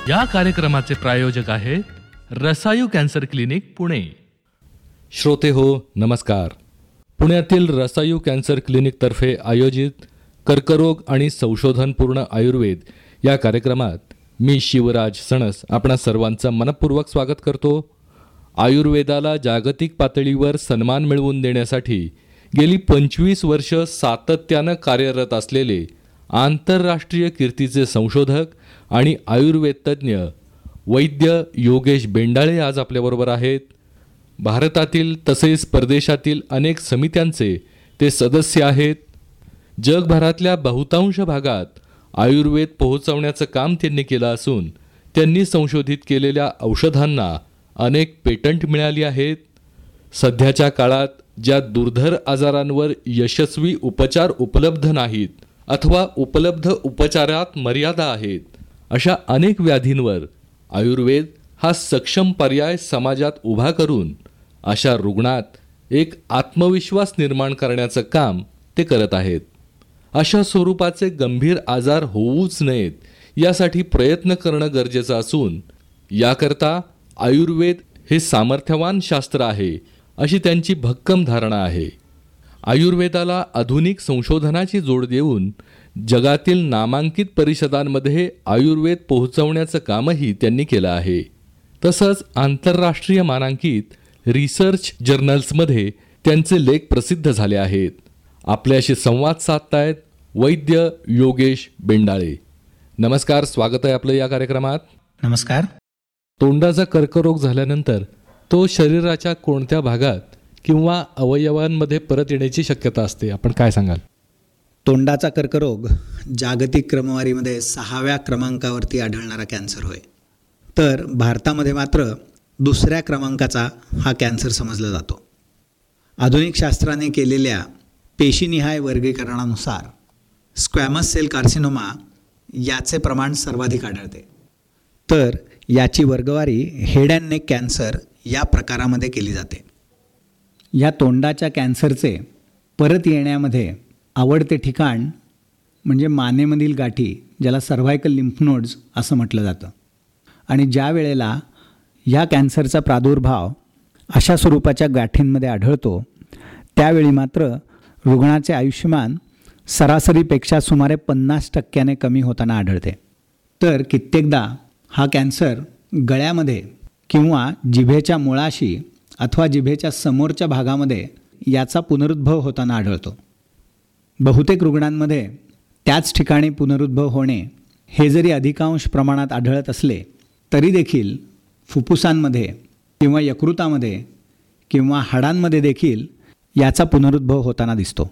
या कार्यक्रमाचे प्रायोजक आहे रसायू कॅन्सर क्लिनिक पुणे. श्रोते हो नमस्कार. पुण्यातील रसायू कॅन्सर क्लिनिकतर्फे आयोजित कर्करोग आणि संशोधनपूर्ण आयुर्वेद या कार्यक्रमात मी शिवराज सणस आपणा सर्वांचं मनपूर्वक स्वागत करतो. आयुर्वेदाला जागतिक पातळीवर सन्मान मिळवून देण्यासाठी गेली 25 वर्ष सातत्यानं कार्यरत असलेले आंतरराष्ट्रीय कीर्तीचे संशोधक आणि आयुर्वेद तज्ज्ञ वैद्य योगेश बेंडाळे आज आपल्याबरोबर आहेत. भारतातील तसेच परदेशातील अनेक समित्यांचे ते सदस्य आहेत. जगभरातल्या बहुतांश भागात आयुर्वेद पोहोचवण्याचं काम त्यांनी केलं असून त्यांनी संशोधित केलेल्या औषधांना अनेक पेटंट मिळाली आहेत. सध्याच्या काळात ज्या दुर्धर आजारांवर यशस्वी उपचार उपलब्ध नाहीत अथवा उपलब्ध उपचारात मर्यादा आहेत, अशा अनेक व्याधींवर आयुर्वेद हा सक्षम पर्याय समाजात उभा करून अशा रुग्णात एक आत्मविश्वास निर्माण करण्याचं काम ते करत आहेत. अशा स्वरूपाचे गंभीर आजार होऊच नयेत यासाठी प्रयत्न करणं गरजेचं असून याकरता आयुर्वेद हे सामर्थ्यवान शास्त्र आहे अशी त्यांची भक्कम धारणा आहे. आयुर्वेदाला आधुनिक संशोधनाची जोड देऊन जगातील नामांकित परिषदांमध्ये आयुर्वेद पोहोचवण्याचं कामही त्यांनी केलं आहे. तसंच आंतरराष्ट्रीय मानांकित रिसर्च जर्नल्समध्ये त्यांचे लेख प्रसिद्ध झाले आहेत. आपल्याशी संवाद साधतायत वैद्य योगेश बेंडाळे. नमस्कार, स्वागत आहे आपलं या कार्यक्रमात. नमस्कार. तोंडाचा कर्करोग झाल्यानंतर तो शरीराच्या कोणत्या भागात किंवा अवयवांमध्ये परत येण्याची शक्यता असते, आपण काय सांगाल? तोंडाचा कर्करोग जागतिक क्रमवारीमध्ये 6व्या क्रमांकावरती आढळणारा कॅन्सर होय. तर भारतामध्ये मात्र 2ऱ्या क्रमांकाचा हा कॅन्सर समजला जातो. आधुनिक शास्त्राने केलेल्या पेशीनिहाय वर्गीकरणानुसार स्क्वॅमस सेल कार्सिनोमा याचे प्रमाण सर्वाधिक आढळते. तर याची वर्गवारी हेड अँड नेक कॅन्सर या प्रकारामध्ये केली जाते. या तोंडाच्या कॅन्सरचे परत येण्यामध्ये आवडते ठिकाण म्हणजे मानेमधील गाठी, ज्याला सर्व्हायकल लिम्फ नोड्स असं म्हटलं जातं. आणि ज्या वेळेला ह्या कॅन्सरचा प्रादुर्भाव अशा स्वरूपाच्या गाठींमध्ये आढळतो त्यावेळी मात्र रुग्णाचे आयुष्यमान सरासरीपेक्षा सुमारे 50% कमी होताना आढळते. तर कित्येकदा हा कॅन्सर गळ्यामध्ये किंवा जिभेच्या मुळाशी अथवा जिभेच्या समोरच्या भागामध्ये याचा पुनरुद्भव होताना आढळतो. बहुतेक रुग्णांमध्ये त्याच ठिकाणी पुनरुद्भव होणे हे जरी अधिकांश प्रमाणात आढळत असले तरी देखील फुफ्फुसांमध्ये किंवा यकृतामध्ये किंवा हाडांमध्ये देखील याचा पुनरुद्भव होताना दिसतो.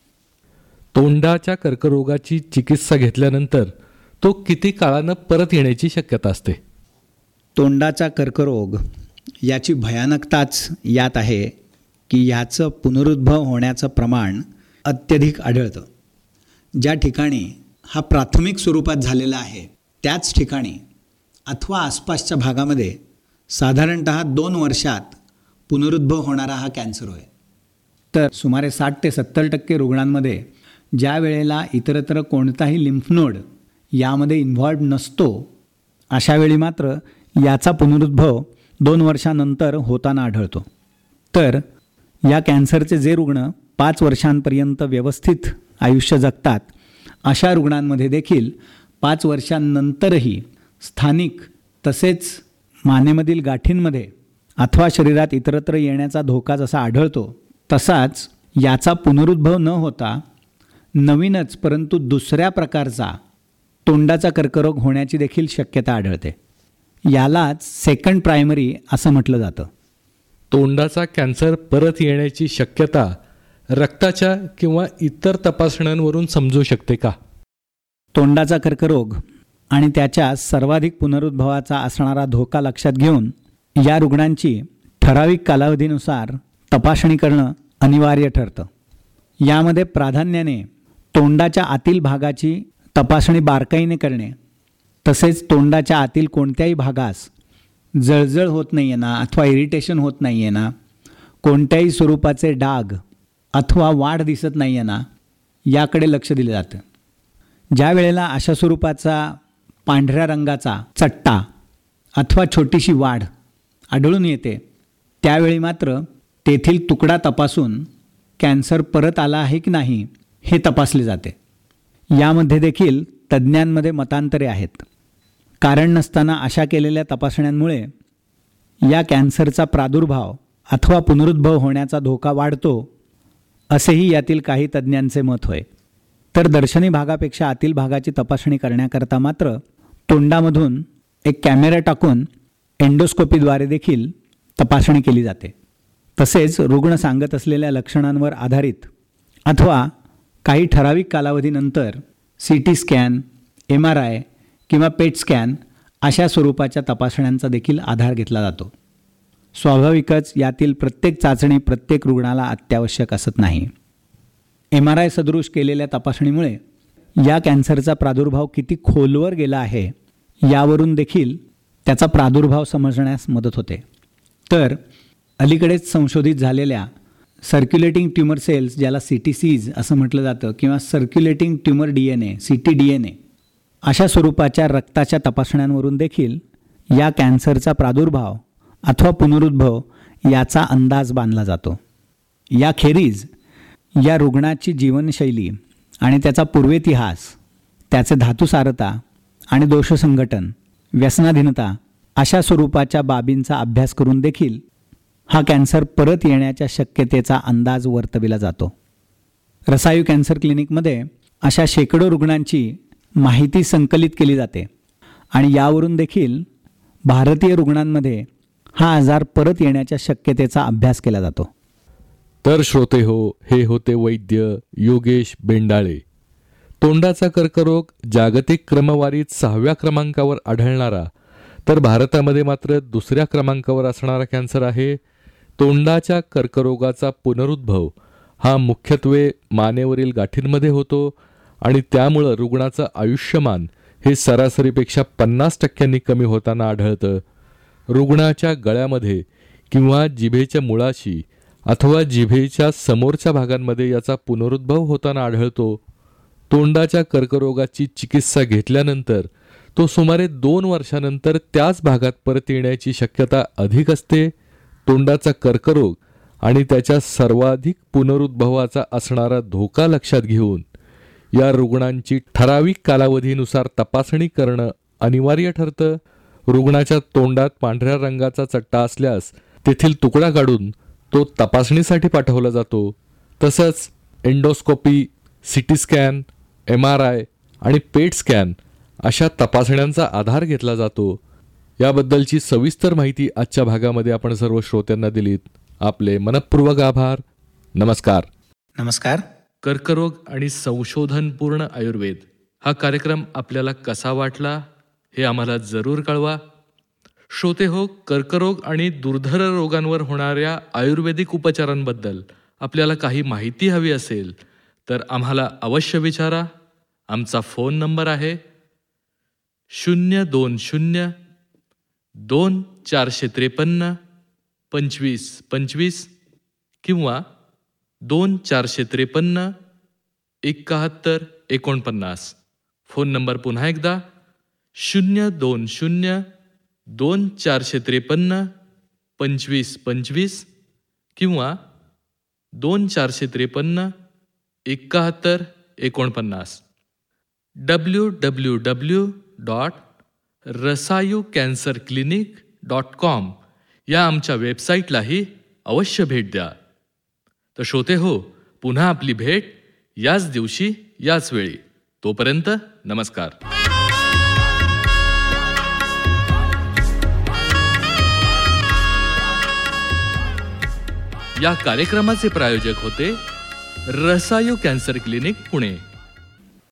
तोंडाच्या कर्करोगाची चिकित्सा घेतल्यानंतर तो किती काळानं परत येण्याची शक्यता असते? तोंडाचा कर्करोग याची भयानकताच यात आहे की ह्याचं पुनरुद्भव होण्याचं प्रमाण अत्यधिक आढळतं. ज्या ठिकाणी हा प्राथमिक स्वरूपात झालेला आहे त्याच ठिकाणी अथवा आसपासच्या भागामध्ये साधारणत 2 वर्षात पुनरुद्भव होणारा हा कॅन्सर होय. तर सुमारे 60 ते 70% रुग्णांमध्ये ज्या वेळेला इतरत्र कोणताही लिम्फ नोड यामध्ये इन्व्हॉल्व नसतो अशा वेळी मात्र याचा पुनरुद्भव 2 वर्षानंतर होताना आढळतो. तर या कॅन्सरचे जे रुग्ण 5 वर्षांपर्यंत व्यवस्थित आयुष्य जगतात अशा रुग्णांमध्ये देखील 5 वर्षांनंतरही स्थानिक तसेच मानेमधील गाठींमध्ये अथवा शरीरात इतरत्र येण्याचा धोका जसा आढळतो तसाच याचा पुनरुद्भव न होता नवीनच परंतु 2ऱ्या प्रकारचा तोंडाचा कर्करोग होण्याची देखील शक्यता आढळते. यालाच सेकंड प्रायमरी असं म्हटलं जातं. तोंडाचा कॅन्सर परत येण्याची शक्यता रक्ताच्या किंवा इतर तपासण्यांवरून समजू शकते का? तोंडाचा कर्करोग आणि त्याच्या सर्वाधिक पुनरुद्भवाचा असणारा धोका लक्षात घेऊन या रुग्णांची ठराविक कालावधीनुसार तपासणी करणं अनिवार्य ठरतं. यामध्ये प्राधान्याने तोंडाच्या आतील भागाची तपासणी बारकाईने करणे, तसेच तोंडाच्या आतील कोणत्याही भागास जळजळ होत नाही आहे ना अथवा इरिटेशन होत नाही आहे ना, कोणत्याही स्वरूपाचे डाग अथवा वाढ दिसत नाही आहे ना, याकडे लक्ष दिलं जातं. ज्या वेळेला अशा स्वरूपाचा पांढऱ्या रंगाचा चट्टा अथवा छोटीशी वाढ आढळून येते, त्यावेळी मात्र तेथील तुकडा तपासून कॅन्सर परत आला आहे की नाही हे तपासले जाते. यामध्ये देखील तज्ज्ञांमध्ये मतांतरे आहेत. कारण नसताना अशा केलेल्या तपासण्यांमुळे या कॅन्सरचा प्रादुर्भाव अथवा पुनरुद्भव होण्याचा धोका वाढतो, असेही यातील काही तज्ज्ञांचे मत होय. तर दर्शनी भागापेक्षा आतील भागाची तपासणी करण्याकरता मात्र तोंडामधून एक कॅमेरा टाकून एंडोस्कोपीद्वारे देखील तपासणी केली जाते. तसेच रुग्ण सांगत असलेल्या लक्षणांवर आधारित अथवा काही ठराविक कालावधीनंतर CT स्कॅन, MRI किंवा पेट स्कॅन अशा स्वरूपाच्या तपासण्यांचा देखील आधार घेतला जातो. स्वाभाविकच यातील प्रत्येक चाचणी प्रत्येक रुग्णाला अत्यावश्यक असत नाही. MRI सदृश केलेल्या तपासणीमुळे या कॅन्सरचा प्रादुर्भाव किती खोलवर गेला आहे यावरून देखील त्याचा प्रादुर्भाव समजण्यास मदत होते. तर अलीकडेच संशोधित झालेल्या सर्क्युलेटिंग ट्यूमर सेल्स, ज्याला CTCs असं म्हटलं जातं, किंवा सर्क्युलेटिंग ट्यूमर DNA CTDNA अशा स्वरूपाच्या रक्ताच्या तपासण्यांवरून देखील या कॅन्सरचा प्रादुर्भाव अथवा पुनरुद्भव याचा अंदाज बांधला जातो. याखेरीज या रुग्णाची जीवनशैली आणि त्याचा पूर्वेतिहास, त्याचे धातुसारता आणि दोषसंघटन, व्यसनाधीनता अशा स्वरूपाच्या बाबींचा अभ्यास करून देखील हा कॅन्सर परत येण्याच्या शक्यतेचा अंदाज वर्तविला जातो. रसायू कॅन्सर क्लिनिकमध्ये अशा शेकडो रुग्णांची माहिती संकलित केली जाते आणि यावरून देखील भारतीय रुग्णांमध्ये हा आजार परत येण्याच्या शक्यतेचा अभ्यास केला जातो. तर श्रोते हो, हे होते वैद्य योगेश बेंडाळे. तोंडाचा कर्करोग जागतिक क्रमवारीत 6व्या क्रमांकावर आढळणारा, तर भारतामध्ये मात्र 2ऱ्या क्रमांकावर असणारा कॅन्सर आहे. तोंडाच्या कर्करोगाचा पुनरुद्भव हा मुख्यत्वे मानेवरील गाठींमध्ये होतो आणि त्यामुळं रुग्णाचं आयुष्यमान हे सरासरीपेक्षा 50% कमी होताना आढळतं. रुग्णाच्या गळ्यामध्ये किंवा जिभेच्या मुळाशी अथवा जिभेच्या समोरच्या भागांमध्ये याचा पुनरुद्भव होताना आढळतो. तोंडाच्या कर्करोगाची चिकित्सा घेतल्यानंतर तो सुमारे 2 वर्षानंतर त्याच भागात परत येण्याची शक्यता अधिक असते. तोंडाचा कर्करोग आणि त्याच्या सर्वाधिक पुनरुद्भवाचा असणारा धोका लक्षात घेऊन या रुग्णांची ठराविक कालावधीनुसार तपासणी करणं अनिवार्य ठरतं. रुग्णाच्या तोंडात पांढऱ्या रंगाचा चट्टा असल्यास तेथील तुकडा काढून तो तपासणीसाठी पाठवला जातो. तसंच एंडोस्कोपी, CT स्कॅन, MRI आणि पेट स्कॅन अशा तपासण्यांचा आधार घेतला जातो. याबद्दलची सविस्तर माहिती आजच्या भागामध्ये आपण सर्व श्रोत्यांना दिलीत. आपले मनःपूर्वक आभार. नमस्कार. नमस्कार. कर्करोग आणि संशोधनपूर्ण आयुर्वेद हा कार्यक्रम आपल्याला कसा वाटला हे आम्हाला जरूर कळवा. श्रोते हो, कर्करोग आणि दुर्धर रोगांवर होणाऱ्या आयुर्वेदिक उपचारांबद्दल आपल्याला काही माहिती हवी असेल तर आम्हाला अवश्य विचारा. आमचा फोन नंबर आहे 02024532525 किंवा 24537149. फोन नंबर पुन्हा एकदा 02024532525 किंवा 24537149. www.rasayucancerclinic.com या आमच्या वेबसाईटलाही अवश्य भेट द्या. तर श्रोते हो, पुन्हा आपली भेट याच दिवशी याच वेळी. तोपर्यंत नमस्कार. या कार्यक्रमाचे प्रायोजक होते रसायू कॅन्सर क्लिनिक पुणे.